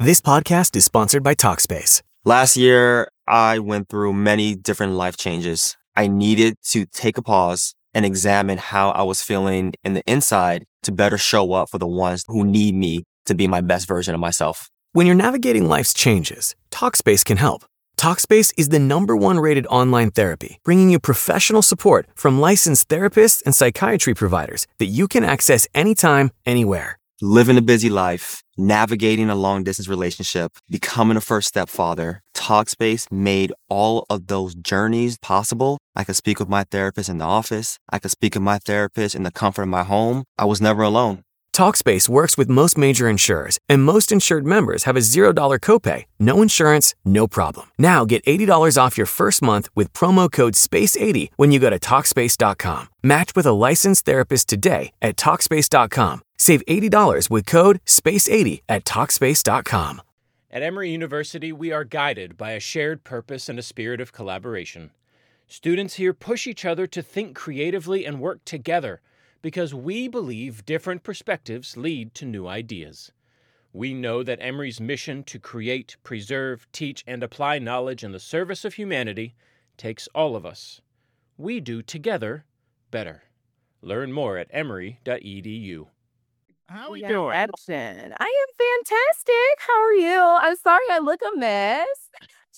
This podcast is sponsored by Talkspace. Last year, I went through many different life changes. I needed to take a pause and examine how I was feeling in the inside to better show up for the ones who need me to be my best version of myself. When you're navigating life's changes, Talkspace can help. Talkspace is the #1 rated online therapy, bringing you professional support from licensed therapists and psychiatry providers that you can access anytime, anywhere. Living a busy life, navigating a long-distance relationship, becoming a first-step father, Talkspace made all of those journeys possible. I could speak with my therapist in the office. I could speak with my therapist in the comfort of my home. I was never alone. Talkspace works with most major insurers, and most insured members have a $0 copay. No insurance, no problem. Now get $80 off your first month with promo code SPACE80 when you go to Talkspace.com. Match with a licensed therapist today at Talkspace.com. Save $80 with code SPACE80 at Talkspace.com. At Emory University, we are guided by a shared purpose and a spirit of collaboration. Students here push each other to think creatively and work together, because we believe different perspectives lead to new ideas. We know that Emory's mission to create, preserve, teach, and apply knowledge in the service of humanity takes all of us. We do together better. Learn more at emory.edu. How We we got doing? Addison. I am fantastic. How are you? I'm sorry I look a mess.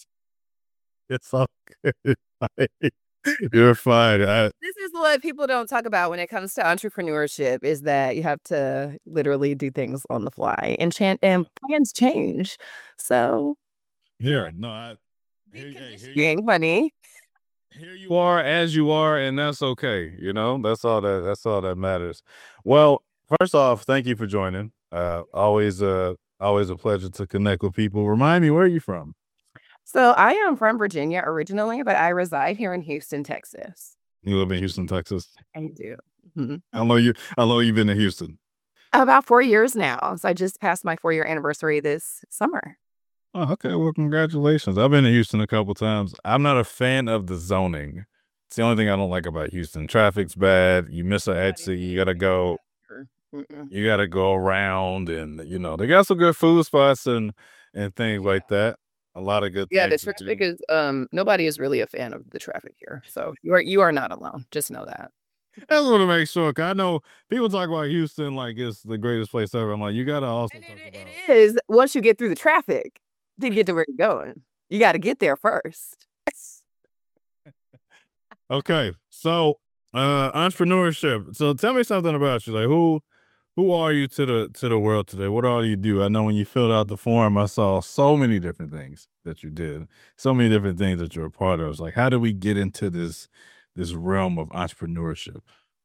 It's all good. You're fine. This is what people don't talk about when it comes to entrepreneurship is that you have to literally do things on the fly and plans change. So Here, no, you ain't funny. here you are as you are, and that's okay. You know, that's all that matters. Well, first off, thank you for joining. Always a pleasure to connect with people. Remind me, where are you from? So I am from Virginia originally, but I reside here in Houston, Texas. You live in Houston, Texas. I do. Mhm. How long you've been in Houston? About 4 years now. So I just passed my 4-year anniversary this summer. Oh, okay. Well, congratulations. I've been to Houston a couple times. I'm not a fan of the zoning. It's the only thing I don't like about Houston. Traffic's bad. You miss an exit. You gotta go. Mm-mm. You gotta go around, and they got some good food spots and things like that. A lot of good Yeah, the things to traffic do. is nobody is really a fan of the traffic here. So you are not alone. Just know that. I just want to make sure, 'cause I know people talk about Houston like it's the greatest place ever. I'm like, you gotta also And talk it about. is once you get through the traffic to get to where you're going. You got to get there first. Okay, so entrepreneurship. So tell me something about you. Like who are you to the world today? What all do you do? I know when you filled out the form, I saw so many different things that you did, so many different things that you're a part of. It's like, how do we get into this realm of entrepreneurship?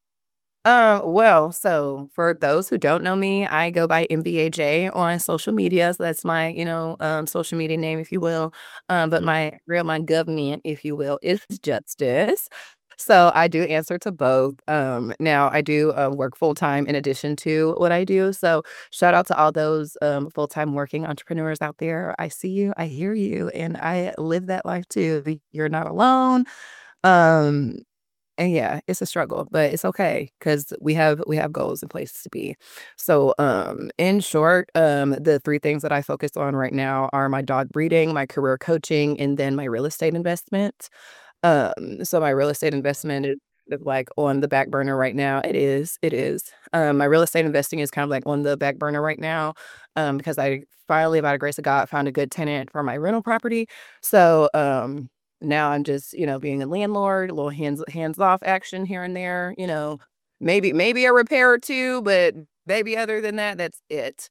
Well, so for those who don't know me, I go by MBAJ on social media. So that's my, social media name, if you will. But my government, if you will, is Justice. So I do answer to both. Now I do work full time in addition to what I do. So shout out to all those full time working entrepreneurs out there. I see you, I hear you, and I live that life too. You're not alone. Um, and yeah, it's a struggle, but it's okay because we have goals and places to be. So in short, the 3 things that I focus on right now are my dog breeding, my career coaching, and then my real estate investment. So my real estate investment is like on the back burner right now. It is. It is. My real estate investing is kind of like on the back burner right now, because I finally, by the grace of God, found a good tenant for my rental property. So now I'm just, being a landlord, a little hands off action here and there. Maybe a repair or two, but maybe other than that, that's it.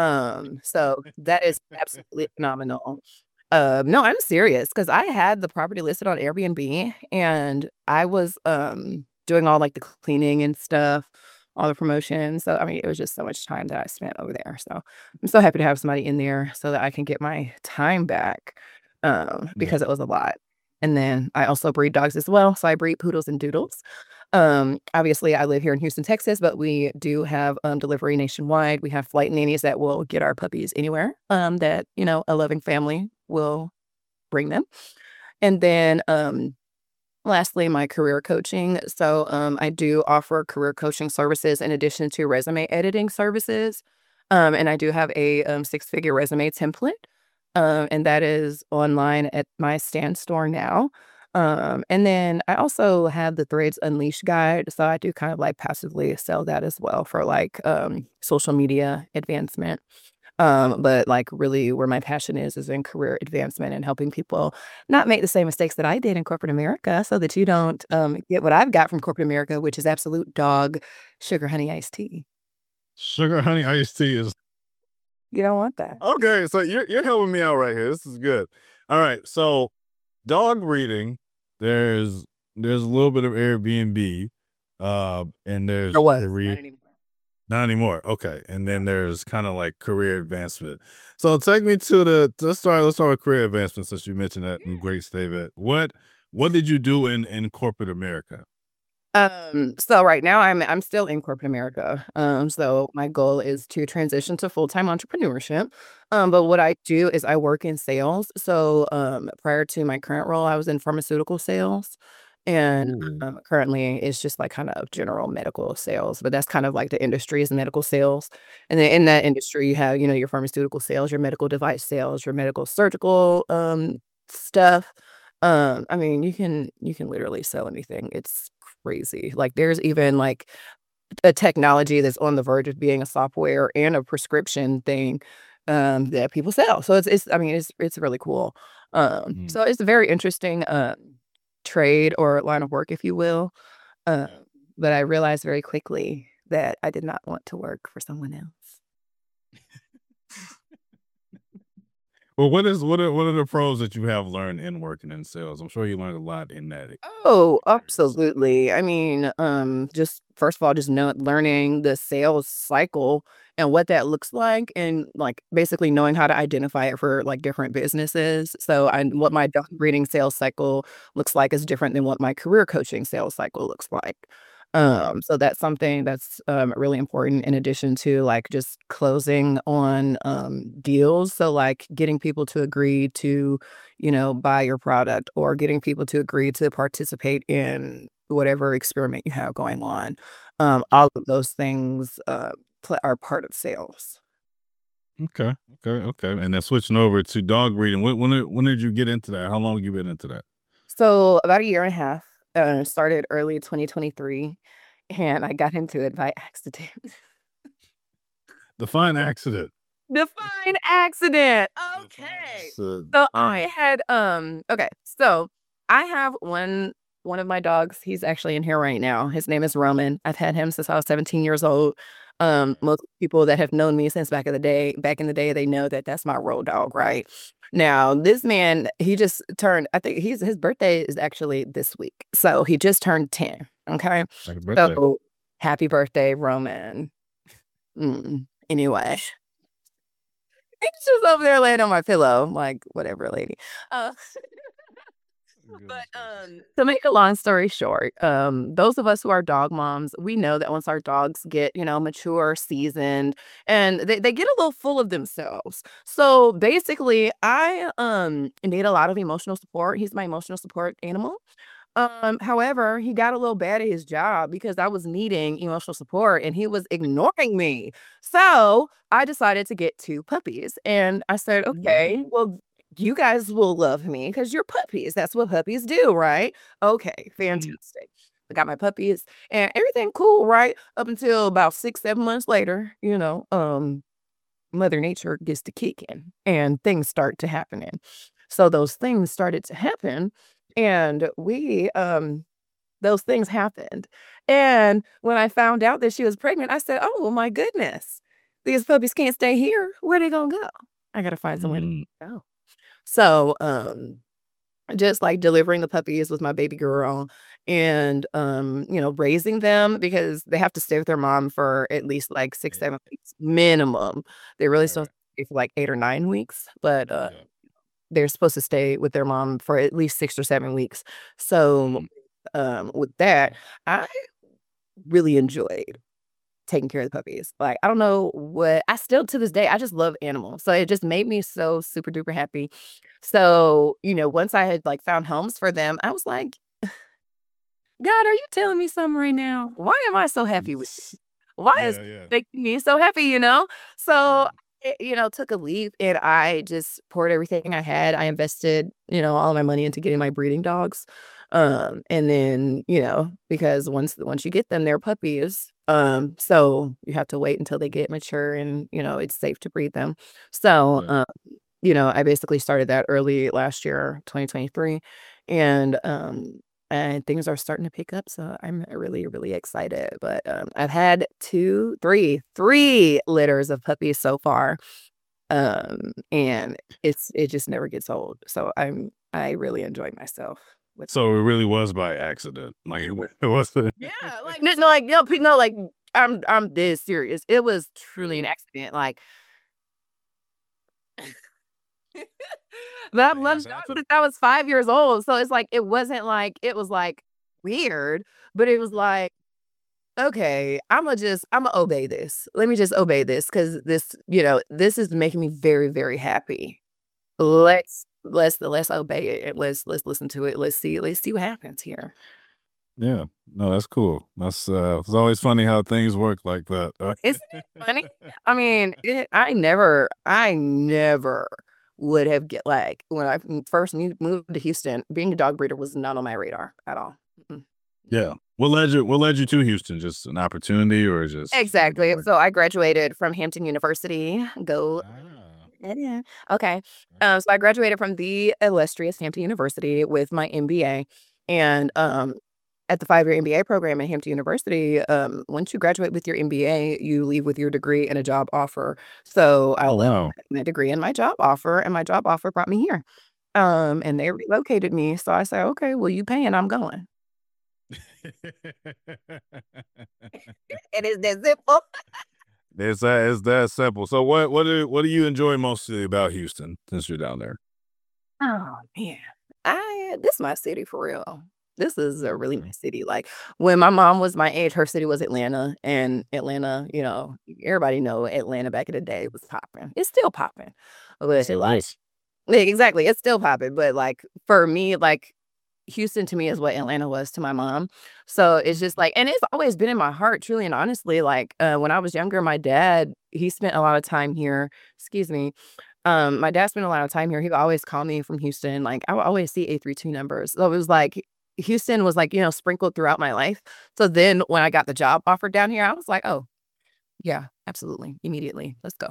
So that is absolutely phenomenal. No, I'm serious because I had the property listed on Airbnb and I was doing all like the cleaning and stuff, all the promotions. So I mean, it was just so much time that I spent over there. So I'm so happy to have somebody in there so that I can get my time back Yeah. because it was a lot. And then I also breed dogs as well. So I breed poodles and doodles. Obviously I live here in Houston, Texas, but we do have delivery nationwide. We have flight nannies that will get our puppies anywhere that, a loving family will bring them. And then lastly, my career coaching. So I do offer career coaching services in addition to resume editing services. And I do have a six-figure resume template, and that is online at my Stan store now. And then I also have the Threads Unleashed guide, so I do kind of like passively sell that as well for like social media advancement. But like really where my passion is in career advancement and helping people not make the same mistakes that I did in corporate America so that you don't get what I've got from corporate America, which is absolute dog sugar honey iced tea. Sugar honey iced tea is You don't want that. okay. So you're helping me out right here. This is good. All right. So dog breeding, there's a little bit of Airbnb, and there's Or was. career. Not anymore. Not anymore. Okay. And then there's kind of like career advancement. So take me to let's start with career advancement since you mentioned that in great statement. What did you do in corporate America? So right now I'm still in corporate America. So my goal is to transition to full-time entrepreneurship. But what I do is I work in sales. So prior to my current role, I was in pharmaceutical sales. And Ooh. currently it's just like kind of general medical sales, but that's kind of like the industry is medical sales. And then in that industry, you have, your pharmaceutical sales, your medical device sales, your medical surgical stuff. I mean, you can literally sell anything. It's crazy. Like there's even like a technology that's on the verge of being a software and a prescription thing that people sell. So it's I mean it's really cool. Mm. So it's a very interesting trade or line of work, if you will. Uh, but I realized very quickly that I did not want to work for someone else. Well, what are the pros that you have learned in working in sales? I'm sure you learned a lot in that Oh, experience. absolutely. I mean, just first of all, just learning the sales cycle and what that looks like, and like basically knowing how to identify it for like different businesses. So, what my dog breeding sales cycle looks like is different than what my career coaching sales cycle looks like. So that's something that's really important in addition to like just closing on deals. So like getting people to agree to buy your product or getting people to agree to participate in whatever experiment you have going on. All of those things are part of sales. Okay, okay. And then switching over to dog breeding, when did you get into that? How long have you been into that? So about a year and a half. Started early 2023, and I got into it by accident. Define accident. Define accident. Okay. So, So I had okay, so I have one of my dogs. He's actually in here right now. His name is Roman. I've had him since I was 17 years old. Most people that have known me since back in the day, they know that that's my road dog, right? Now, this man, he just turned, I think his birthday is actually this week. So he just turned 10. Okay. happy birthday. So happy birthday, Roman. Anyway. He's just over there laying on my pillow, like, whatever, lady. Uh, but to make a long story short, those of us who are dog moms, we know that once our dogs get, mature, seasoned, and they get a little full of themselves. So basically, I need a lot of emotional support. He's my emotional support animal. However, he got a little bad at his job because I was needing emotional support and he was ignoring me. So I decided to get two puppies. And I said, okay, well, you guys will love me because you're puppies. That's what puppies do, right? Okay, fantastic. I got my puppies and everything cool, right? Up until about 6, 7 months later, Mother Nature gets to kicking and things start to happening. So those things started to happen and those things happened. And when I found out that she was pregnant, I said, "Oh, well, my goodness. These puppies can't stay here. Where they gonna go? I gotta find somewhere to go." So, just like delivering the puppies with my baby girl and raising them because they have to stay with their mom for at least like 6, 7 weeks minimum. They really supposed to stay for like 8 or 9 weeks, but they're supposed to stay with their mom for at least 6 or 7 weeks. So with that, I really enjoyed taking care of the puppies. Like, I don't know what I still to this day, I just love animals. So it just made me so super duper happy. So, once I had like found homes for them, I was like, God, are you telling me something right now? Why am I so happy with you? why is Yeah. making me so happy, you know? So, took a leap and I just poured everything I had. I invested, all my money into getting my breeding dogs. And then, because once you get them, they're puppies. So you have to wait until they get mature and, it's safe to breed them. So, Yeah. I basically started that early last year, 2023, and things are starting to pick up. So I'm really, really excited. But I've had three litters of puppies so far, and it just never gets old. So I really enjoy myself with. So it really was by accident. Like it wasn't. Yeah, like no, like no, like I'm dead serious. It was truly an accident. Like but I've loved Things dogs happen. since I was 5 years old. So it's like it wasn't like it was like weird, but it was like, okay, I'ma obey this. Let me just obey this because this is making me very, very happy. Let's obey it. And let's listen to it. Let's see what happens here. Yeah. No, that's cool. It's always funny how things work like that. Isn't it funny? I mean, I never would have get like when I first moved to Houston, being a dog breeder was not on my radar at all. Mm-mm. Yeah. What led you to Houston? Just an opportunity or just Exactly. So I graduated from Hampton University. Go. Ah. Yeah. Okay. So I graduated from the illustrious Hampton University with my MBA, and at the 5-year MBA program at Hampton University, once you graduate with your MBA, you leave with your degree and a job offer. So I Oh left wow. my degree and my job offer, and my job offer brought me here. And they relocated me. So I said, okay, well, you paying, I'm going. It is that simple. It's that simple. So what do you enjoy mostly about Houston since you're down there? Oh man, this is my city for real. This is a really nice city. Like when my mom was my age, her city was Atlanta, and Atlanta, everybody know Atlanta back in the day was popping. It's still popping, but Still is. exactly, it's still popping. But like for me, like Houston to me is what Atlanta was to my mom. So it's just like, and it's always been in my heart, truly and honestly. Like when I was younger, my dad he spent a lot of time here. Excuse me. My dad spent a lot of time here. He would always call me from Houston. Like I would always see 832 numbers. So it was like Houston was like, sprinkled throughout my life. So then when I got the job offered down here, I was like, oh, yeah, absolutely. Immediately. Let's go.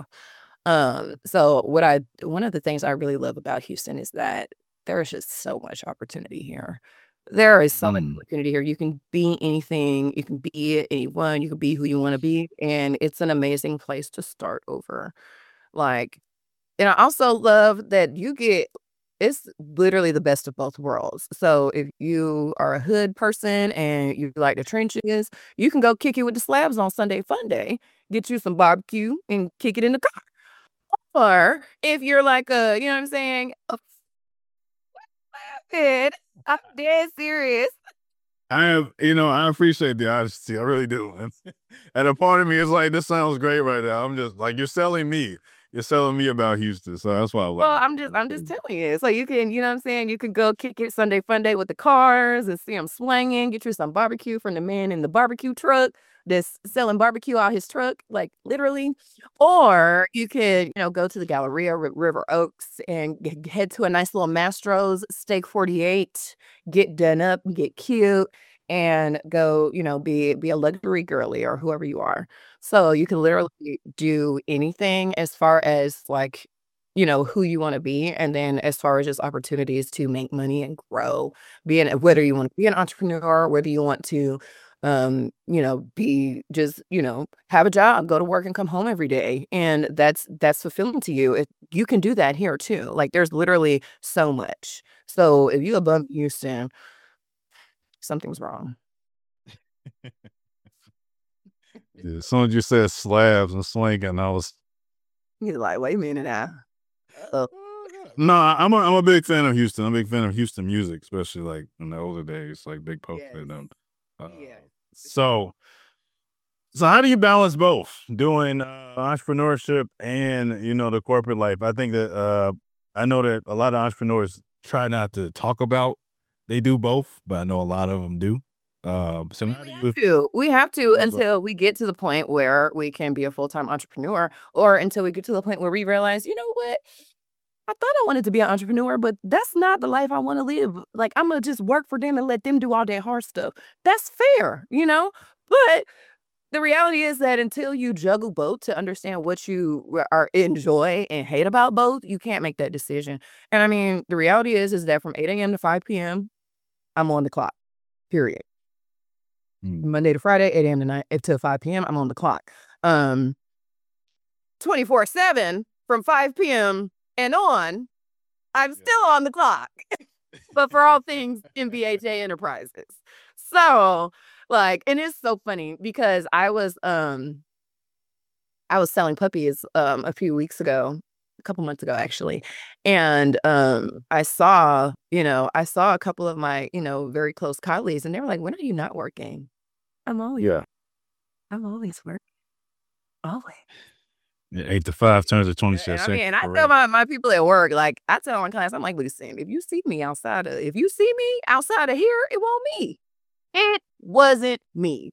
So one of the things I really love about Houston is that there is just so much opportunity here. There is so much Mm. opportunity here. You can be anything, you can be anyone, you can be who you want to be. And it's an amazing place to start over. Like, and I also love that it's literally the best of both worlds. So if you are a hood person and you like the trenches, you can go kick it with the slabs on Sunday Fun Day, get you some barbecue and kick it in the car. Or if you're like you know what I'm saying, a flathead, I'm dead serious. I appreciate the honesty. I really do. And a part of me is like, this sounds great right now. I'm just like, you're selling me. You're selling me about Houston. So that's why I Well, love I'm just telling you. So you can, you know what I'm saying? You could go kick it Sunday Fun Day with the cars and see them swinging, get you some barbecue from the man in the barbecue truck that's selling barbecue out his truck, like literally. Or you could, go to the Galleria River Oaks and head to a nice little Mastro's Steak 48, get done up, get cute, and go, be a luxury girly or whoever you are. So you can literally do anything as far as like, who you want to be. And then as far as just opportunities to make money and grow, whether you want to be an entrepreneur, whether you want to, be just, have a job, go to work and come home every day. And that's fulfilling to you. You can do that here too. Like there's literally so much. So if you above Houston, something's wrong. it. As soon as you said slabs and swinging, I was You're like, wait a minute now. Uh, no, I'm a big fan of Houston. I'm a big fan of Houston music, especially like in the older days, like Big Poke Yes. and them. Uh, Yeah. so how do you balance both doing entrepreneurship and the corporate life? I think that I know that a lot of entrepreneurs try not to talk about they do both, but I know a lot of them do. So how do We have to you? until we get to the point where we can be a full-time entrepreneur, or until we get to the point where we realize, you know what? I thought I wanted to be an entrepreneur, but that's not the life I want to live. Like, I'm gonna just work for them and let them do all that hard stuff. That's fair, you know? But the reality is that until you juggle both to understand what you are enjoy and hate about both, you can't make that decision. And I mean, the reality is that from 8 a.m. to 5 p.m., I'm on the clock. Period. Monday to Friday, 8 a.m. to 9 to 5 p.m., I'm on the clock. 24/7 from 5 p.m. and on, I'm still on the clock. But for all things MBHA Enterprises. So, like, and it's so funny because I was selling puppies a few weeks ago, a couple months ago actually. And I saw a couple of my, very close colleagues, and they were like, "When are you not working?" I'm always working. Always. 8 to 5 turns to 26 And I seconds. mean, I tell my people at work, like, I tell my clients, I'm like, "Listen, if you see me outside of here, it won't me. It wasn't me."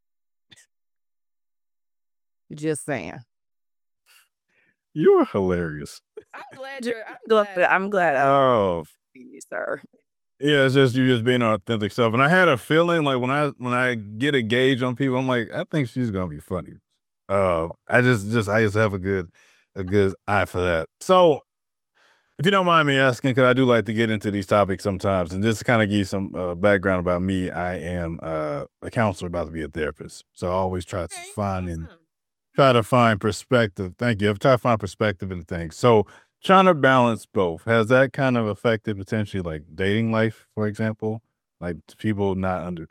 Just saying. You are hilarious. I'm glad Oh, you, sir. yeah, it's just you just being authentic self. And I had a feeling like when I get a gauge on people, I'm like, I think she's gonna be funny. I just have a good eye for that. So if you don't mind me asking, because I do like to get into these topics sometimes, and just to kind of give you some background about me, I am a counselor about to be a therapist. So I always try to find perspective. Thank you. I've tried to find perspective in things. So trying to balance both, has that kind of affected potentially like dating life, for example? Like people not under.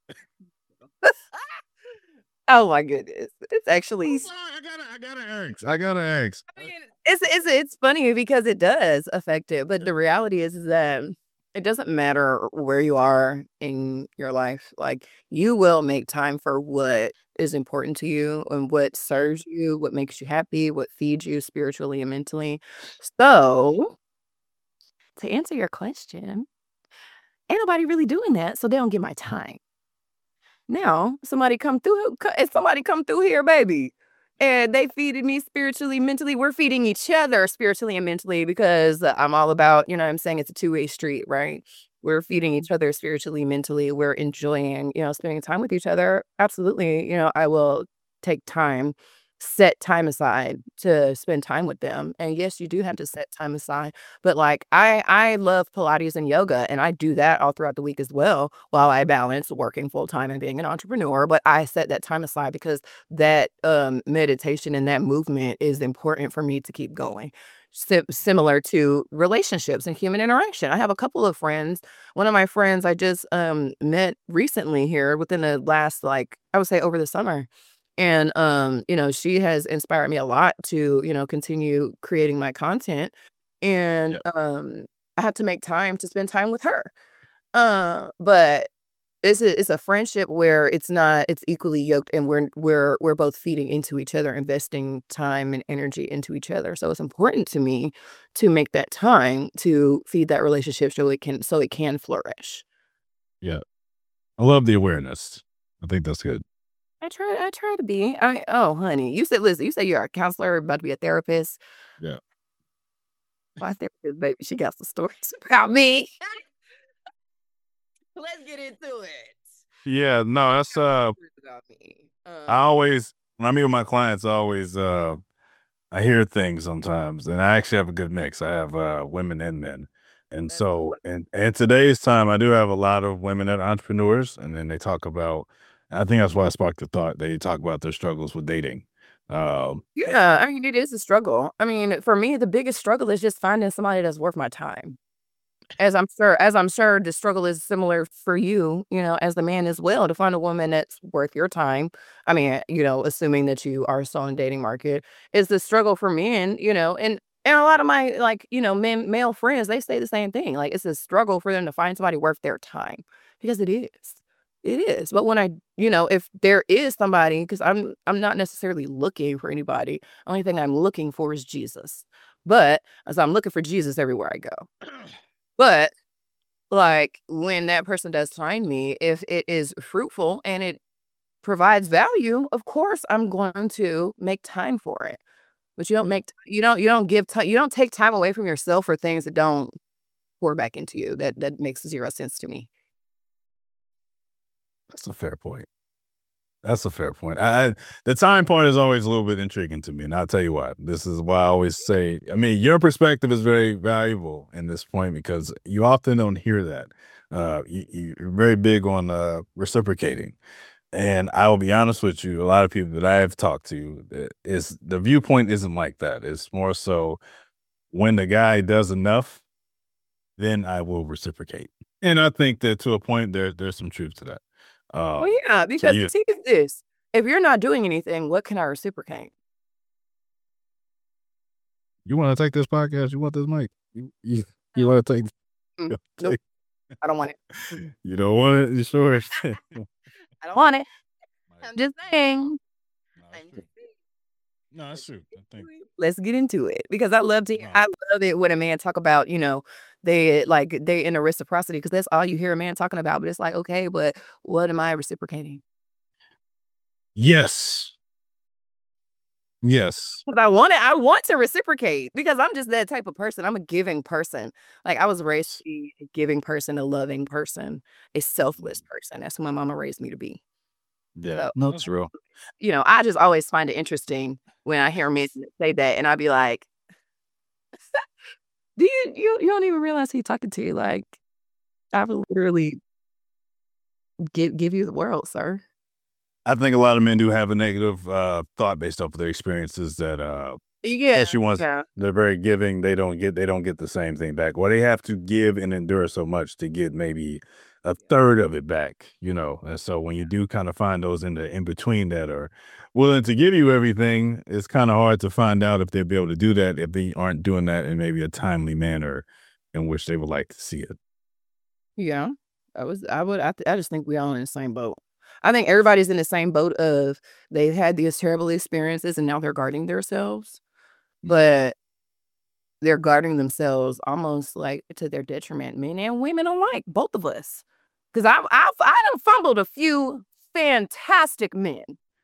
Oh my goodness. It's actually I gotta ask. I mean, it's funny because it does affect it, but the reality is that it doesn't matter where you are in your life. Like, you will make time for what is important to you and what serves you, what makes you happy, what feeds you spiritually and mentally. So, to answer your question, ain't nobody really doing that, so they don't get my time. Now, if somebody come through here, baby, and they feeding me spiritually, mentally, we're feeding each other spiritually and mentally, because I'm all about, you know what I'm saying? It's a two-way street, right? We're feeding each other spiritually, mentally. We're enjoying, spending time with each other. Absolutely. I will take time, set time aside to spend time with them. And yes, you do have to set time aside. But like, I love Pilates and yoga, and I do that all throughout the week as well, while I balance working full time and being an entrepreneur. But I set that time aside because that meditation and that movement is important for me to keep going. Similar to relationships and human interaction. I have a couple of friends. One of my friends I just met recently here within the last, like, I would say over the summer. And she has inspired me a lot to, continue creating my content. And I have to make time to spend time with her. But it's a friendship where it's equally yoked, and we're both feeding into each other, investing time and energy into each other. So it's important to me to make that time to feed that relationship so it can flourish. Yeah, I love the awareness. I think that's good. I try to be. Oh, honey, listen, you said you're a counselor, about to be a therapist. Yeah. My therapist, baby, she got some stories about me. Let's get into it. Yeah, no, that's About me. I always when I meet with my clients, I hear things sometimes, and I actually have a good mix. I have women and men. And so in today's time, I do have a lot of women that are entrepreneurs, and then they talk about I think that's why I sparked the thought. They talk about their struggles with dating. Yeah, I mean, it is a struggle. I mean, for me, the biggest struggle is just finding somebody that's worth my time. As I'm sure the struggle is similar for you, as the man as well, to find a woman that's worth your time. I mean, assuming that you are still in the dating market, is the struggle for men, and a lot of my, like, male friends, they say the same thing. Like, it's a struggle for them to find somebody worth their time, because it is. It is. But if there is somebody, because I'm not necessarily looking for anybody. Only thing I'm looking for is Jesus. But as I'm looking for Jesus everywhere I go. But like when that person does find me, if it is fruitful and it provides value, of course I'm going to make time for it. But you don't give time, you don't take time away from yourself for things that don't pour back into you. That makes zero sense to me. That's a fair point. That's a fair point. The time part is always a little bit intriguing to me, and I'll tell you why. This is why I always say, I mean, your perspective is very valuable in this point because you often don't hear that. You're very big on reciprocating, and I will be honest with you. A lot of people that I have talked to is the viewpoint isn't like that. It's more so when the guy does enough, then I will reciprocate, and I think that to a point there's some truth to that. Well, Um, yeah, so because you see this. If you're not doing anything, what can I reciprocate? you want to take this podcast? You want this mic? You want to take? Mm, nope, I don't want it. You don't want it? You sure? I don't want it. I'm just saying. I'm just No, that's true. I think Let's get into it because I love to. no. I love it when a man talk about they in a reciprocity because that's all you hear a man talking about. But it's like okay, but what am I reciprocating? Yes. Yes. Because I want to reciprocate because I'm just that type of person. I'm a giving person. Like I was raised to be a giving person, a loving person, a selfless person. That's who my mama raised me to be. Yeah. So, No, it's real. I just always find it interesting when I hear men say that, and I'd be like, "Do you don't even realize he's talking to you? Like I would literally give you the world, sir." I think a lot of men do have a negative thought based off of their experiences that Yeah, especially ones yeah, they're very giving, they don't get the same thing back. Or they have to give and endure so much to get maybe a third of it back, you know. And so when you do kind of find those in between that are willing to give you everything, it's kind of hard to find out if they'll be able to do that if they aren't doing that in maybe a timely manner in which they would like to see it. yeah. I just think we all in the same boat. I think everybody's in the same boat of they've had these terrible experiences and now they're guarding themselves, but they're guarding themselves almost like to their detriment, men and women alike, both of us. Because I done fumbled a few fantastic men.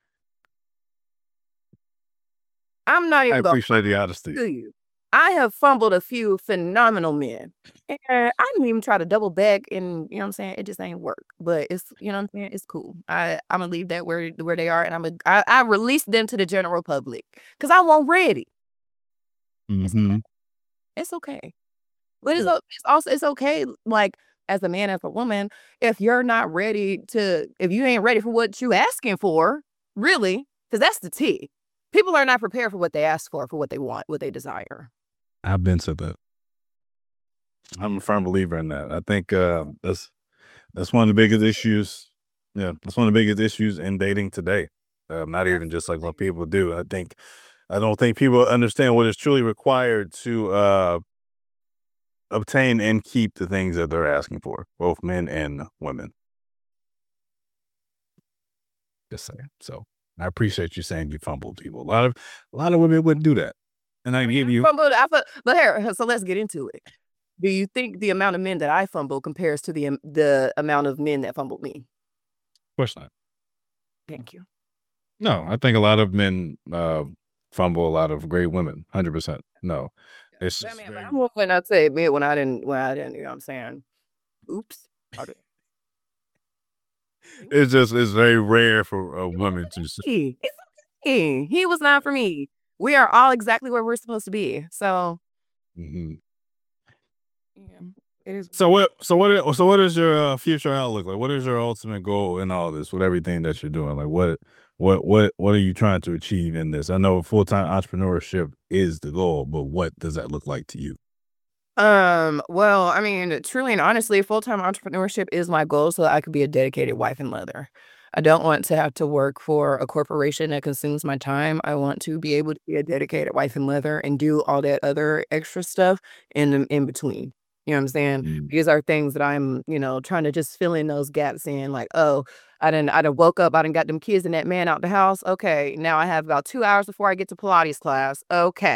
I'm not I even gonna appreciate the honesty. to you. I have fumbled a few phenomenal men. And I didn't even try to double back and you know what I'm saying? It just ain't work. But it's you know what I'm saying? It's cool. I'm gonna leave that where they are and I release them to the general public. Cause I won't ready. It's Hmm. it's okay. But it's okay, like as a man, as a woman, if you're not ready if you ain't ready for what you asking for, really, because that's the T. People are not prepared for what they ask for what they want, what they desire. I've been to that. I'm a firm believer in that. I think that's one of the biggest issues. Yeah, that's one of the biggest issues in dating today. Not even just like what people do. I don't think people understand what is truly required to obtain and keep the things that they're asking for, both men and women. Just saying. So I appreciate you saying you fumbled people. A lot of women wouldn't do that. And I give you, of But here, so let's get into it. Do you think the amount of men that I fumble compares to the amount of men that fumbled me? course not. Thank you. No, I think a lot of men fumble a lot of great women. 100%. No, it's I just mean, but very. I'm when I say admit when I didn't, you know what I'm saying? Oops. Okay. It's very rare for a woman to. It's okay. He was not for me. We are all exactly where we're supposed to be. So, Mhm. yeah, it is. So what is your future outlook like? What is your ultimate goal in all this with everything that you're doing? Like what are you trying to achieve in this? I know full-time entrepreneurship is the goal, but what does that look like to you? Well, I mean, truly and honestly, full-time entrepreneurship is my goal so that I could be a dedicated wife and mother. I don't want to have to work for a corporation that consumes my time. I want to be able to be a dedicated wife and mother and do all that other extra stuff in between. You know what I'm saying? Mm. These are things that I'm, trying to just fill in those gaps in like, oh, I done woke up, I done got them kids and that man out the house. Okay, now I have about 2 hours before I get to Pilates class. Okay.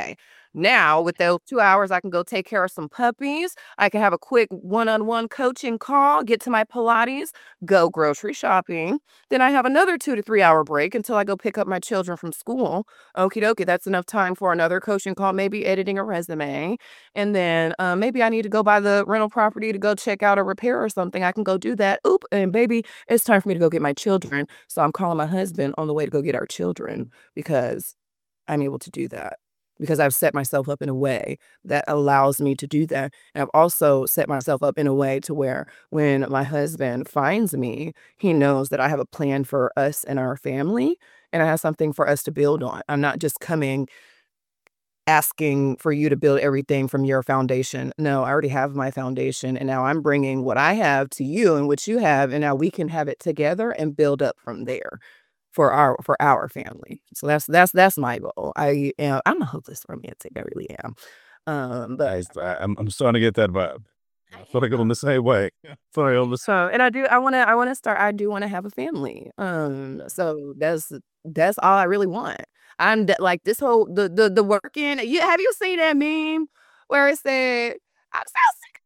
Now, with those 2 hours, I can go take care of some puppies. I can have a quick one-on-one coaching call, get to my Pilates, go grocery shopping. Then I have another 2 to 3 hour break until I go pick up my children from school. Okie dokie, that's enough time for another coaching call, maybe editing a resume. And then maybe I need to go by the rental property to go check out a repair or something. I can go do that. Oop, and baby, it's time for me to go get my children. So I'm calling my husband on the way to go get our children because I'm able to do that. Because I've set myself up in a way that allows me to do that. And I've also set myself up in a way to where when my husband finds me, he knows that I have a plan for us and our family, and I have something for us to build on. I'm not just coming asking for you to build everything from your foundation. No, I already have my foundation, and now I'm bringing what I have to you and what you have, and now we can have it together and build up from there for our family. So that's my goal. I'm a hopeless romantic. I really am. But I'm starting to get that vibe. I feel like I'm the same way. Sorry, on the so, and I do want to have a family. So that's all I really want. Like this whole the working. Have you seen that meme where it said, "I'm so sick."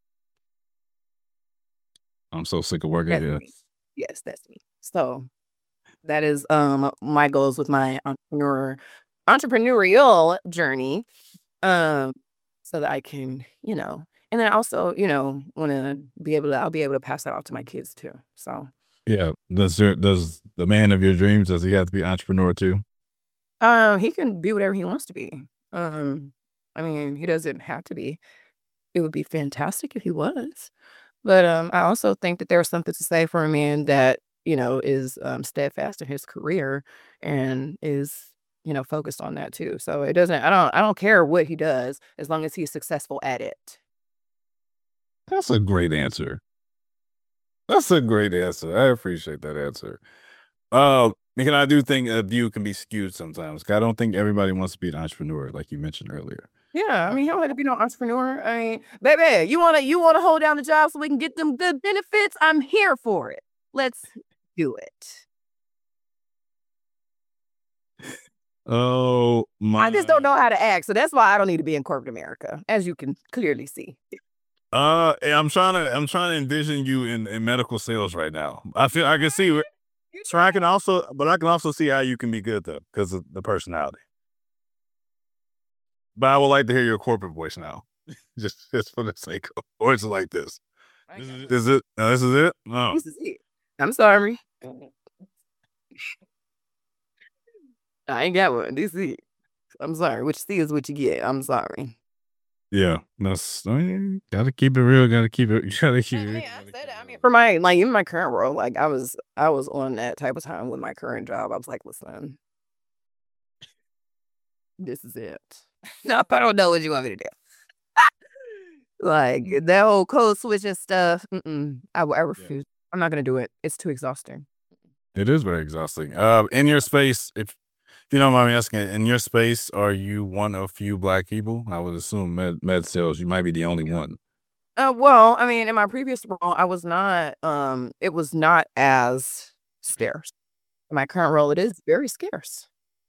I'm so sick of working That's here. me. Yes, that's me. So that is my goals with my entrepreneurial journey. So that I can, and then also, want to I'll be able to pass that off to my kids too. So, Yeah. Does the man of your dreams, does he have to be an entrepreneur too? he can be whatever he wants to be. I mean, he doesn't have to be. It would be fantastic if he was. But I also think that there's something to say for a man that, is steadfast in his career and is, focused on that too. So it doesn't, I don't care what he does as long as he's successful at it. That's a great answer. That's a great answer. I appreciate that answer. Because I do think a view can be skewed sometimes. 'Cause I don't think everybody wants to be an entrepreneur, like you mentioned earlier. Yeah, I mean, he don't have to be no entrepreneur. I mean, baby, you wanna hold down the job so we can get them good benefits? I'm here for it. Let's do it. Oh I just don't my. know how to act, so that's why I don't need to be in corporate America, as you can clearly see. I'm trying to envision you in medical sales right now. I can see where. So I can also see how you can be good though, because of the personality. But I would like to hear your corporate voice now, just for the sake of, or it's like this. This is it. No, this is it. No. This is it. I'm sorry. I ain't got one. This is it. I'm sorry. What you see is what you get. I'm sorry. Yeah, gotta keep it real. Gotta keep it. Gotta keep I it. mean, I said it. I mean, for my even my current role, like I was on that type of time with my current job. I was like, listen, this is it. No, I don't know what you want me to do. Like that whole code switching stuff. I refuse. I'm not gonna do it. It's too exhausting. It is very exhausting. In your space, if you don't mind me asking, in your space, are you one of few Black people? I would assume med sales, you might be the only one. Well, I mean, in my previous role, I was not. It was not as scarce. In my current role, it is very scarce.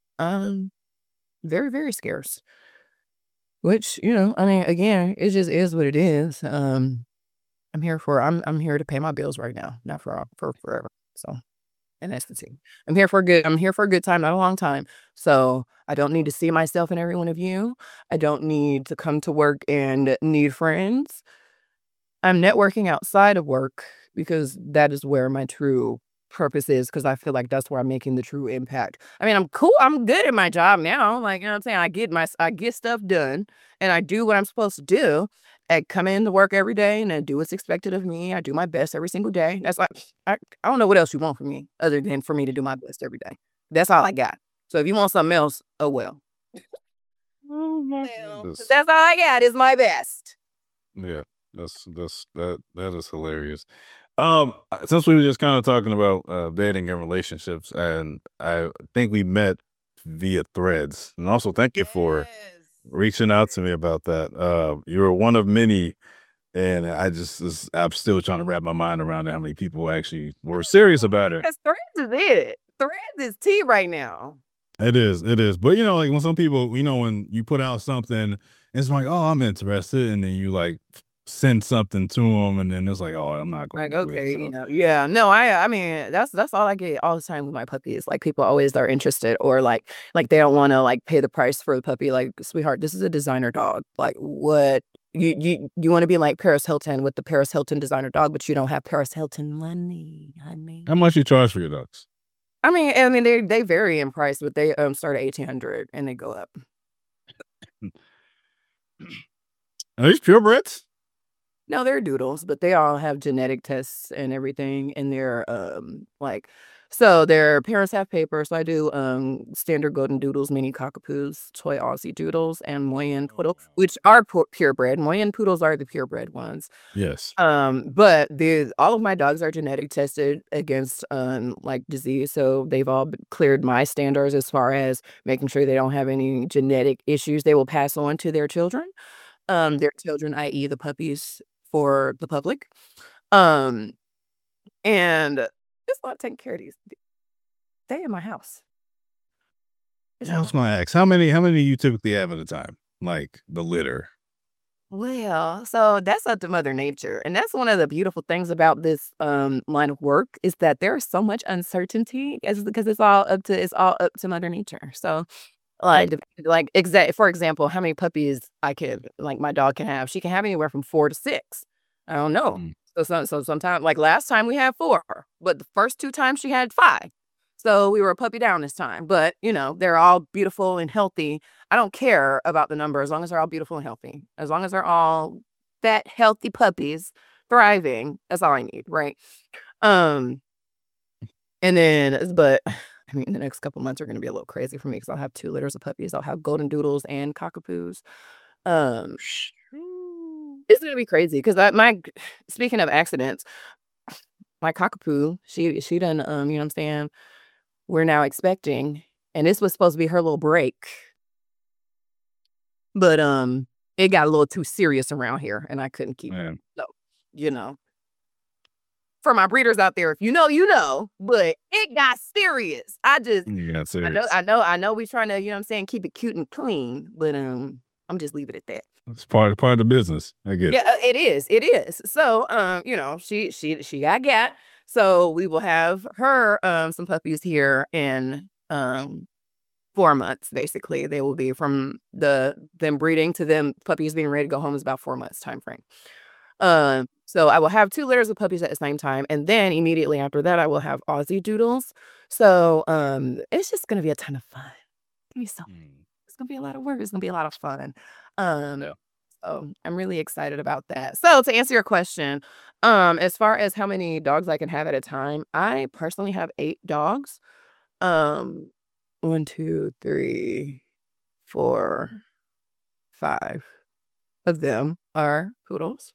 Very, very scarce. Which, I mean, again, it just is what it is. I'm here to pay my bills right now, not for forever. So, and that's the thing. I'm here for a good time, not a long time. So I don't need to see myself in every one of you. I don't need to come to work and need friends. I'm networking outside of work because that is where my true purpose is, because I feel like that's where I'm making the true impact. I mean, I'm cool. I'm good at my job now. Like, you know what I'm saying? I get stuff done and I do what I'm supposed to do. I come into work every day and I do what's expected of me. I do my best every single day. That's like, I don't know what else you want from me other than for me to do my best every day. That's all I got. So if you want something else, oh well. Oh my Well, goodness. that's all I got is my best. Yeah, that is hilarious. Since we were just kind of talking about dating and relationships, and I think we met via Threads, and also thank you for reaching out to me about that. You were one of many, and I'm still trying to wrap my mind around how many people actually were serious about it. Because Threads is it. Threads is tea right now. It is. It is. But like when some people, when you put out something, it's like, oh, I'm interested, and then you like send something to them, and then it's like, oh, I'm not going Like, to do it. okay, So yeah. No, I mean, that's all I get all the time with my puppies. Like people always are interested or like they don't want to like pay the price for the puppy. Like, sweetheart, this is a designer dog. Like what you want to be like Paris Hilton with the Paris Hilton designer dog, but you don't have Paris Hilton money, honey. how much you charge for your ducks? I mean they vary in price, but they start at 1,800 and they go up. Are these purebreds? No, they're doodles, but they all have genetic tests and everything, and they're like so their parents have paper. So I do standard golden doodles, mini cockapoos, toy Aussie doodles, and Moyen poodle, which are purebred. Moyen poodles are the purebred ones. Yes. But all of my dogs are genetic tested against like disease, so they've all cleared my standards as far as making sure they don't have any genetic issues they will pass on to their children. Their children, i.e., the puppies for the public. And it's not taking care of these. They in my house. I was going to ask, how many do you typically have at a time? Like the litter. Well, so that's up to Mother Nature. And that's one of the beautiful things about this line of work is that there's so much uncertainty because it's all up to Mother Nature. So for example, how many puppies my dog can have. She can have anywhere from 4 to 6. I don't know. So sometimes like last time we had 4, but the first 2 times she had 5. So we were a puppy down this time, but they're all beautiful and healthy. I don't care about the number as long as they're all beautiful and healthy. As long as they're all fat, healthy puppies thriving, that's all I need, right? And then, but I mean, the next couple months are going to be a little crazy for me because I'll have 2 litters of puppies. I'll have golden doodles and cockapoos. It's going to be crazy because speaking of accidents, my cockapoo, she done, you know what I'm saying? We're now expecting, and this was supposed to be her little break. But it got a little too serious around here, and I couldn't keep it. So, for my breeders out there, if you know, you know, but it got serious. serious. I know we trying to, you know what I'm saying, keep it cute and clean, but I'm just leave it at that. It's part of the business. I get it. Yeah, it is. So, she got. So we will have her some puppies here in 4 months, basically. They will be from them breeding to them puppies being ready to go home is about 4 months time frame. So I will have 2 litters of puppies at the same time, and then immediately after that I will have Aussie doodles. So it's just gonna be a ton of fun. It's gonna be a lot of work. It's gonna be a lot of fun. So I'm really excited about that. So to answer your question, as far as how many dogs I can have at a time, I personally have 8 dogs. 1, 2, 3, 4, 5 of them are poodles.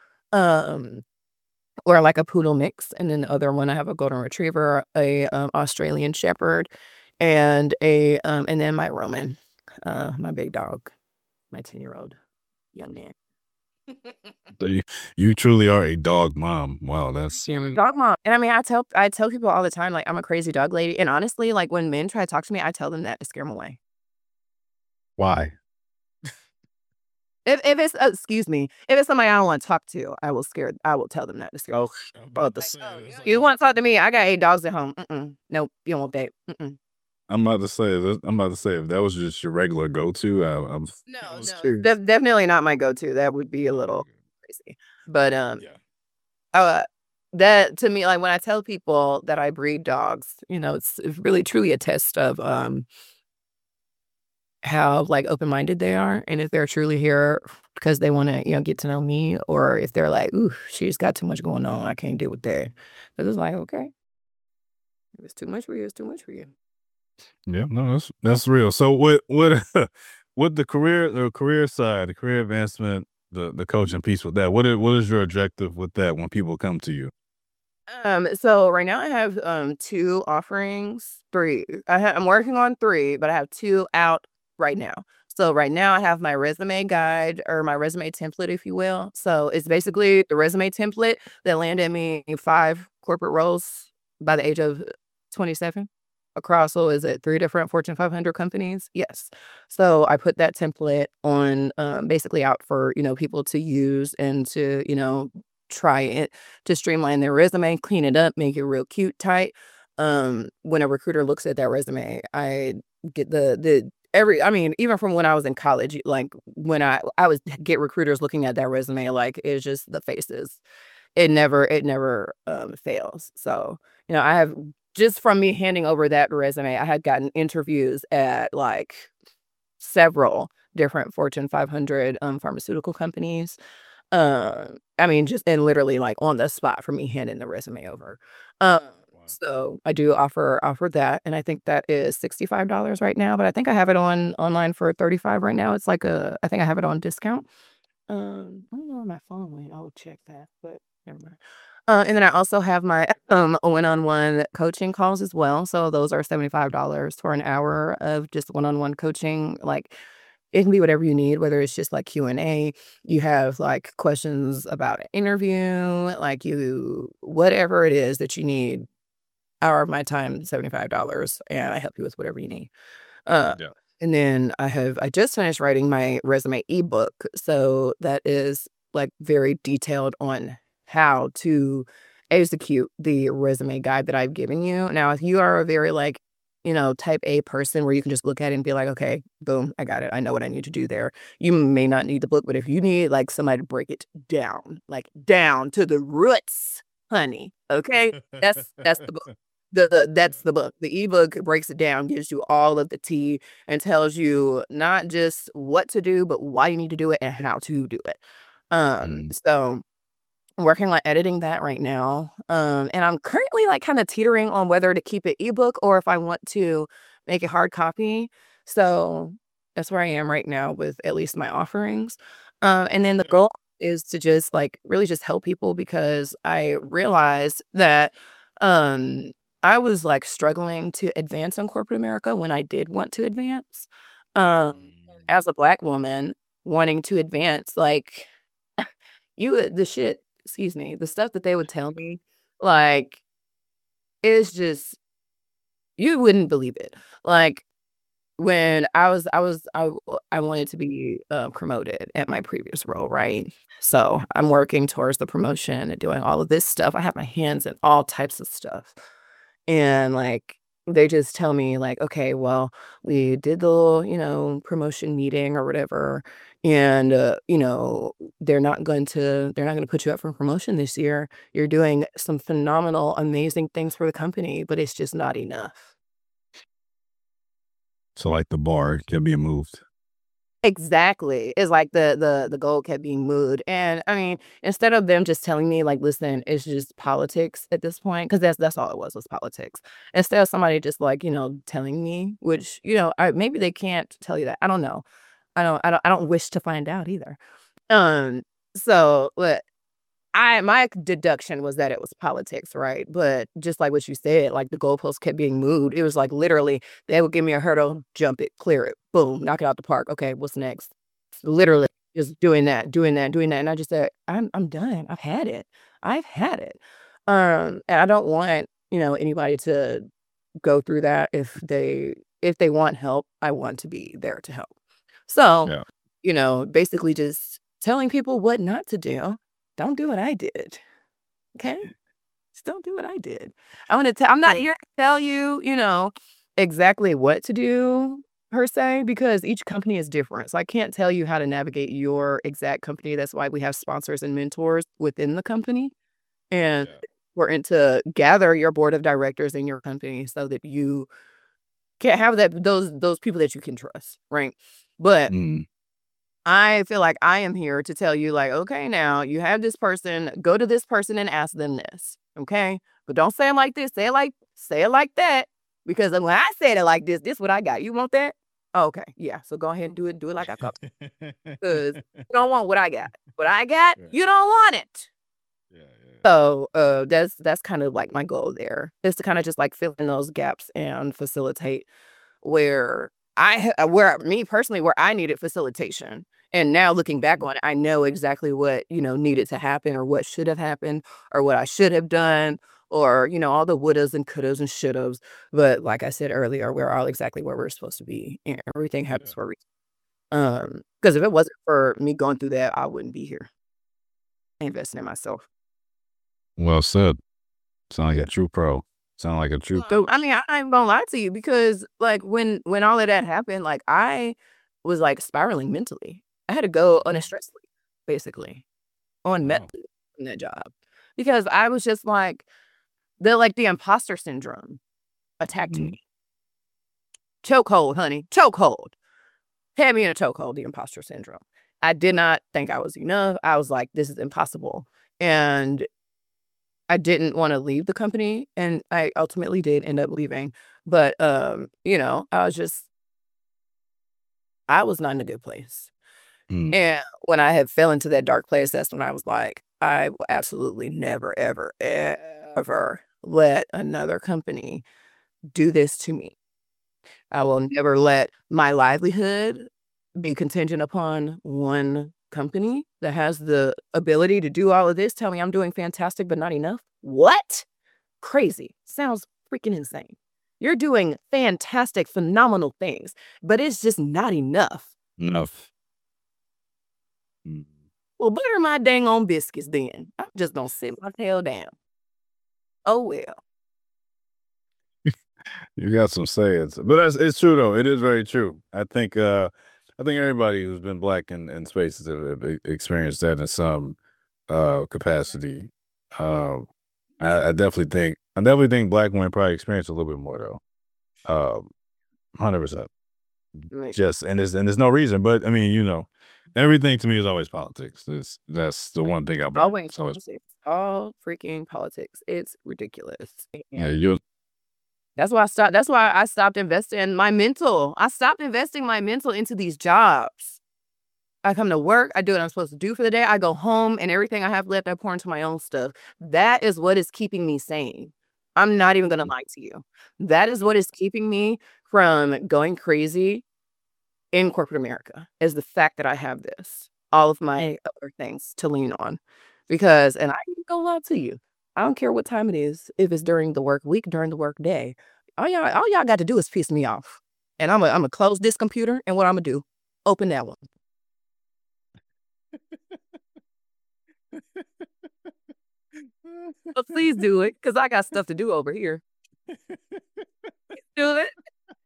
Or like a poodle mix, and then the other one I have a golden retriever, a Australian shepherd, and and then my Roman, my big dog, my 10-year-old young man. So you truly are a dog mom. Wow, that's Dog mom. And I mean, I tell people all the time, like, I'm a crazy dog lady. And honestly, like, when men try to talk to me, I tell them that to scare them away. why. If it's excuse me, if it's somebody I don't want to talk to, I will tell them that to scare them. You want to talk to me? I got 8 dogs at home. Nope, you don't want that. I'm about to say if that was just your regular go-to, I'm No. Definitely not my go-to. That would be a little crazy. But that to me, like when I tell people that I breed dogs, it's really truly a test of how like open-minded they are, and if they're truly here because they want to get to know me, or if they're like, ooh, she's got too much going on, I can't deal with that. But it's like, okay, if it's too much for you, it's too much for you. Yeah, no, that's real. So what with the career side, the career advancement, the coaching piece with that, what is your objective with that when people come to you? So right now I have 2 offerings, 3. I'm working on 3, but I have 2 out right now. So right now I have my resume guide, or my resume template, if you will. So it's basically the resume template that landed me 5 corporate roles by the age of 27 across, so is it 3 different Fortune 500 companies? Yes. So I put that template on, basically out for, people to use and to, try it to streamline their resume, clean it up, make it real cute, tight. When a recruiter looks at that resume, I get even from when I was in college, like when I would get recruiters looking at that resume, like it's just the faces. It never fails. So, I have just from me handing over that resume, I had gotten interviews at like several different Fortune 500 pharmaceutical companies. Just and literally like on the spot for me handing the resume over. Um, so I do offer that, and I think that is $65 right now, but I think I have it on online for 35 right now. It's like I think I have it on discount. I don't know where my phone went. I'll check that, but never mind. And then I also have my one-on-one coaching calls as well. So those are $75 for an hour of just one-on-one coaching. Like it can be whatever you need, whether it's just like Q&A, you have like questions about an interview, like whatever it is that you need. Hour of my time, $75, and I help you with whatever you need. Uh, Yeah. and then I just finished writing my resume ebook, so that is like very detailed on how to execute the resume guide that I've given you. Now, if you are a very like, type A person where you can just look at it and be like, okay, boom, I got it. I know what I need to do there. You may not need the book, but if you need like somebody to break it down, like down to the roots, honey, okay, that's the book. That's the book. The ebook breaks it down, gives you all of the tea, and tells you not just what to do, but why you need to do it and how to do it. So I'm working on editing that right now. And I'm currently like kind of teetering on whether to keep it ebook or if I want to make it hard copy. So that's where I am right now with at least my offerings. And then the goal is to just like really just help people because I realized that I was like struggling to advance in corporate America when I did want to advance. As a Black woman wanting to advance, like the stuff that they would tell me, like it's just you wouldn't believe it. Like when I wanted to be promoted at my previous role, right? So I'm working towards the promotion and doing all of this stuff. I have my hands in all types of stuff. And like they just tell me like, okay, well, we did the little, promotion meeting or whatever. And they're not going to put you up for promotion this year. You're doing some phenomenal, amazing things for the company, but it's just not enough. So like the bar can be moved. Exactly. It's like the goal kept being moved. And I mean, instead of them just telling me like, listen, it's just politics at this point, because that's all it was politics. Instead of somebody just like, telling me, which, maybe they can't tell you that. I don't know. I don't wish to find out either. So my deduction was that it was politics, right? But just like what you said, like the goalposts kept being moved. It was like literally they would give me a hurdle, jump it, clear it, boom, knock it out the park. Okay, what's next? Literally just doing that. And I just said, I'm done. I've had it. And I don't want, anybody to go through that. If they want help, I want to be there to help. So, Yeah. Basically just telling people what not to do. Don't do what I did. Okay? Just don't do what I did. I'm not here to tell you, exactly what to do per se, because each company is different. So I can't tell you how to navigate your exact company. That's why we have sponsors and mentors within the company. And we're in to gather your board of directors in your company so that you can have those people that you can trust, right? But I feel like I am here to tell you, like, okay, now you have this person, go to this person and ask them this, okay? But don't say it like this, say it like that, because when I said it like this what I got. You want that? Okay, yeah. So go ahead and do it like I got. Because you don't want what I got. What I got, you don't want it. So that's kind of like my goal there, is to kind of just like fill in those gaps and facilitate where me personally, where I needed facilitation. And now looking back on it, I know exactly what, needed to happen or what should have happened or what I should have done or, all the wouldas and couldas and shouldas. But like I said earlier, we're all exactly where we're supposed to be. And everything happens for a reason. Because if it wasn't for me going through that, I wouldn't be here investing in myself. Well said. Sound like a true pro. Sound like a true. So, I mean, I ain't gonna lie to you because, like, when all of that happened, like, I was, like, spiraling mentally. I had to go on a stress leave, basically, on med leave from that job because I was just, like, the imposter syndrome attacked me. Chokehold, honey, chokehold. Had me in a chokehold, the imposter syndrome. I did not think I was enough. I was like, this is impossible. And I didn't want to leave the company, and I ultimately did end up leaving. But, I was not in a good place. And when I had fell into that dark place, that's when I was like, I will absolutely never, ever, ever let another company do this to me. I will never let my livelihood be contingent upon one company that has the ability to do all of this. Tell me I'm doing fantastic, but not enough. What? Crazy. Sounds freaking insane. You're doing fantastic, phenomenal things, but it's just not enough. Enough. Well, butter my dang on biscuits then. I'm just gonna sit my tail down. Oh well. You got some sayings, but it's true though. It is very true. I think everybody who's been Black in spaces have experienced that in some capacity. I definitely think Black women probably experience a little bit more though. 100%. Just and there's no reason, but I mean, everything to me is always politics. That's the one thing about Always politics. All freaking politics. It's ridiculous. Yeah, That's why I stopped investing my mental. I stopped investing my mental into these jobs. I come to work, I do what I'm supposed to do for the day. I go home and everything I have left, I pour into my own stuff. That is what is keeping me sane. I'm not even going to lie to you. That is what is keeping me from going crazy in corporate America, is the fact that I have all of my other things to lean on. Because, and I ain't gonna lie to you, I don't care what time it is, if it's during the work week, during the work day. All y'all got to do is piss me off. And I'm gonna close this computer, and what I'm gonna do, open that one. But please do it, because I got stuff to do over here. Do it.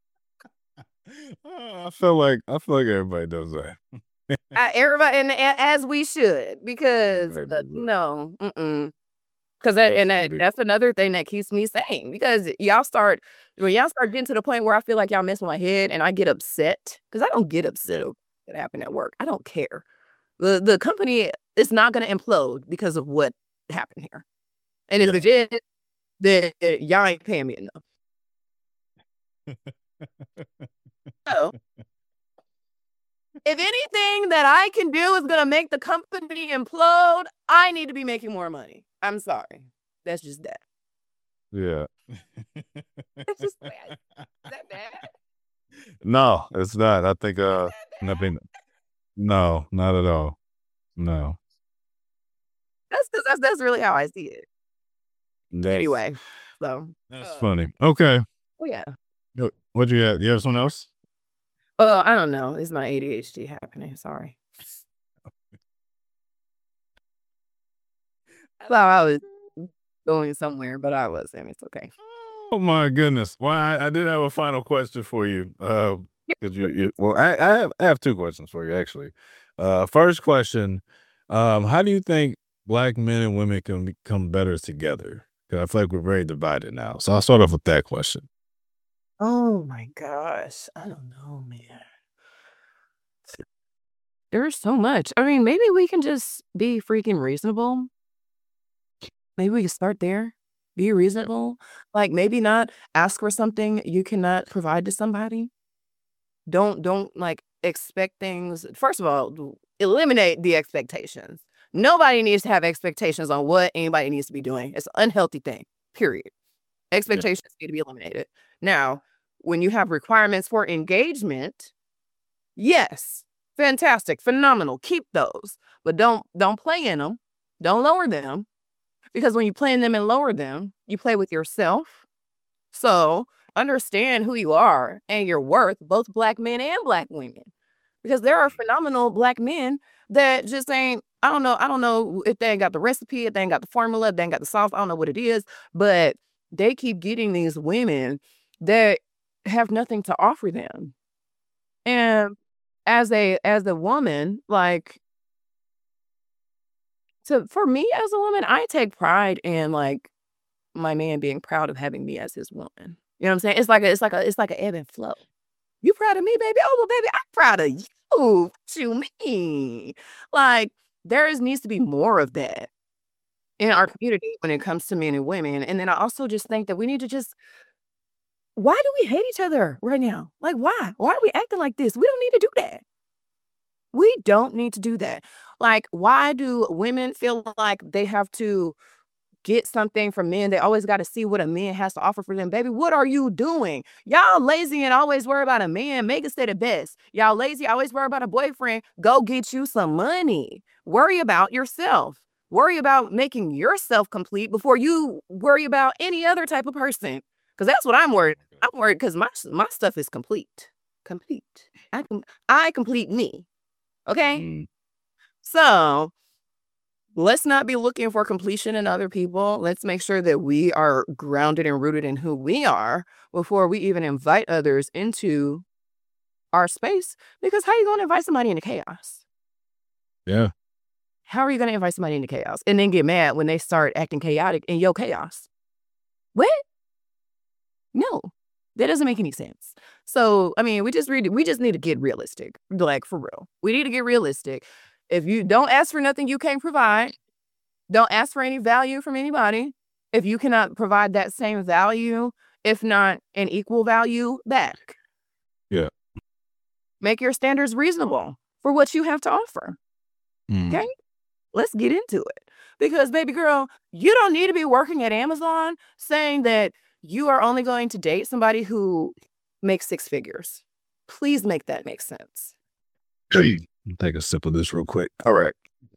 I feel like everybody does that. Everybody, and as we should, because no, because that's another thing that keeps me sane. Because when y'all start getting to the point where I feel like y'all mess with my head, and I get upset, because I don't get upset over what happened at work. I don't care. The company is not going to implode because of what happened here, and if it did, then y'all ain't paying me enough. So, if anything that I can do is going to make the company implode, I need to be making more money. I'm sorry. That's just that. Yeah. It's just bad. Is that bad? No, it's not. I think nothing. No, not at all. No. That's really how I see it. Anyway, so that's funny. Okay. Oh yeah. What do you have? You have someone else? I don't know. It's my ADHD happening. Sorry. I thought I was going somewhere, but I wasn't. It's okay. Oh my goodness! Well, I did have a final question for you. Well, I have two questions for you actually. First question: how do you think Black men and women can become better together? Because I feel like we're very divided now. So I'll start off with that question. Oh my gosh. I don't know, man. There's so much. I mean, maybe we can just be freaking reasonable. Maybe we can start there. Be reasonable. Like, maybe not ask for something you cannot provide to somebody. Don't like expect things. First of all, eliminate the expectations. Nobody needs to have expectations on what anybody needs to be doing. It's an unhealthy thing, period. Expectations need to be eliminated. Now, when you have requirements for engagement, yes, fantastic, phenomenal. Keep those, but don't play in them. Don't lower them. Because when you play them and lower them, you play with yourself. So understand who you are and your worth, both Black men and Black women. Because there are phenomenal Black men that just ain't, I don't know if they ain't got the recipe, if they ain't got the formula, if they ain't got the sauce, I don't know what it is, but they keep getting these women that have nothing to offer them. And as a woman, like, for me as a woman, I take pride in like my man being proud of having me as his woman. You know what I'm saying? It's like a ebb and flow. You proud of me, baby? Oh, well, baby, I'm proud of you. What you mean? Like, needs to be more of that in our community when it comes to men and women. And then I also just think that we need to just, why do we hate each other right now? Like, why? Why are we acting like this? We don't need to do that. We don't need to do that. Like, why do women feel like they have to get something from men? They always got to see what a man has to offer for them. Baby, what are you doing? Y'all lazy and always worry about a man. Megan said it best. Y'all lazy, always worry about a boyfriend. Go get you some money. Worry about yourself. Worry about making yourself complete before you worry about any other type of person. Because that's what I'm worried. I'm worried because my stuff is complete. Complete. I complete me. Okay? So let's not be looking for completion in other people. Let's make sure that we are grounded and rooted in who we are before we even invite others into our space. Because how are you going to invite somebody into chaos? Yeah. How are you going to invite somebody into chaos and then get mad when they start acting chaotic in your chaos? What? No, that doesn't make any sense. So, I mean, we just need to get realistic, like, for real. We need to get realistic. If you don't ask for nothing you can't provide, don't ask for any value from anybody. If you cannot provide that same value, if not an equal value, back. Yeah. Make your standards reasonable for what you have to offer. Okay? Let's get into it. Because, baby girl, you don't need to be working at Amazon saying that you are only going to date somebody who makes 6 figures. Please make that make sense. Take a sip of this real quick. All right.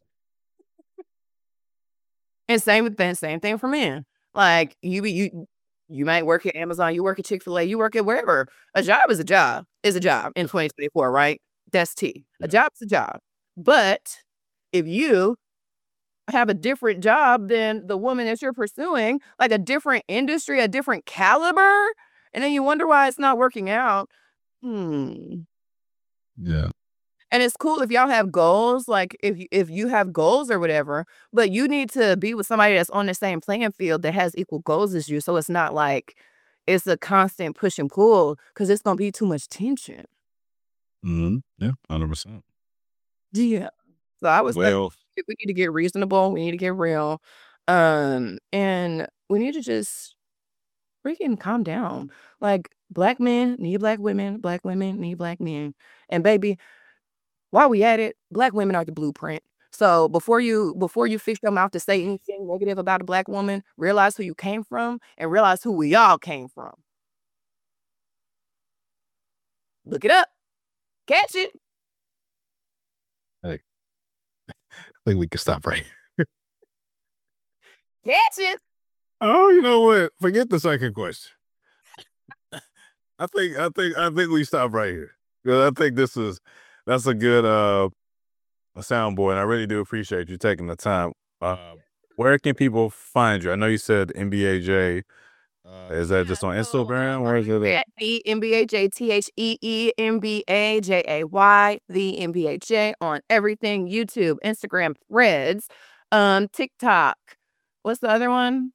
And same thing for men. Like, you might work at Amazon, you work at Chick-fil-A, you work at wherever. A job is a job. Is a job in 2024, right? That's T. A job is a job. But if you have a different job than the woman that you're pursuing, like a different industry, a different caliber, and then you wonder why it's not working out. Yeah. And it's cool if y'all have goals, like if you have goals or whatever, but you need to be with somebody that's on the same playing field that has equal goals as you. So it's not like it's a constant push and pull, because it's going to be too much tension. Yeah, 100%. Yeah. So I was like, Well, we need to get reasonable. We need to get real. And we need to just freaking calm down. Like, Black men need Black women. Black women need Black men. And baby, while we at it, Black women are the blueprint. So before you fix your mouth to say anything negative about a Black woman, realize who you came from and realize who we all came from. Look it up. Catch it. I think we can stop right here. Catch it. Oh, you know what? Forget the second question. I think we stop right here. Because I think that's a good a soundboard, and I really do appreciate you taking the time. Where can people find you? I know you said NBAJ. Is that just on Instagram? Where is it at? The NBAJ, TheNBAJay, the NBAJ, on everything: YouTube, Instagram, Threads, TikTok. What's the other one?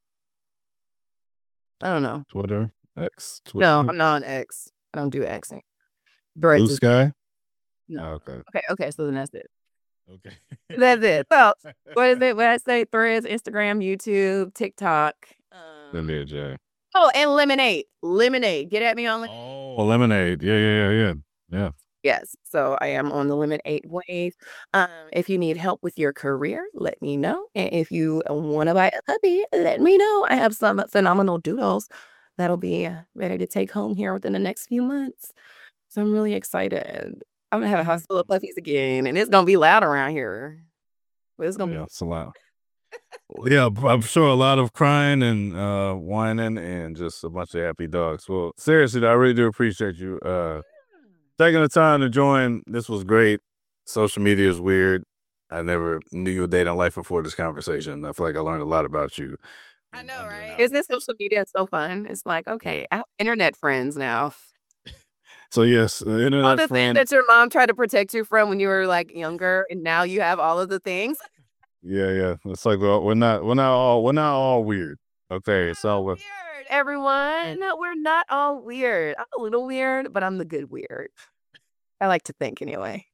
I don't know. Twitter, X. No, I'm not on X. I don't do Xing. Blue Sky. No. Oh, Okay. So then that's it. okay. That's it. So what is it? What I say? Threads, Instagram, YouTube, TikTok. NBAJ. Oh, and Lemonade. Get at me on Lemonade. Oh, Lemonade. Yeah. Yes. So I am on the Lemonade wave. If you need help with your career, let me know. And if you want to buy a puppy, let me know. I have some phenomenal doodles that'll be ready to take home here within the next few months. So I'm really excited. I'm gonna have a house full of puppies again, and it's gonna be loud around here. But it's gonna Yeah, it's a lot. Yeah, I'm sure a lot of crying and whining and just a bunch of happy dogs. Well, seriously, I really do appreciate you taking the time to join. This was great. Social media is weird. I never knew you a day in life before this conversation. I feel like I learned a lot about you. I know, right? Isn't social media so fun? It's like, okay, I have internet friends now. So yes, All internet the things friend. that your mom tried to protect you from when you were like younger, and now you have all of the things. Yeah. It's like we're not all weird. Okay, so Weird, everyone. No, we're not all weird. I'm a little weird, but I'm the good weird. I like to think anyway.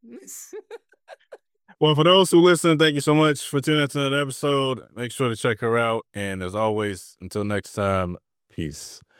well, for those who listen, thank you so much for tuning into another episode. Make sure to check her out. And as always, until next time, peace.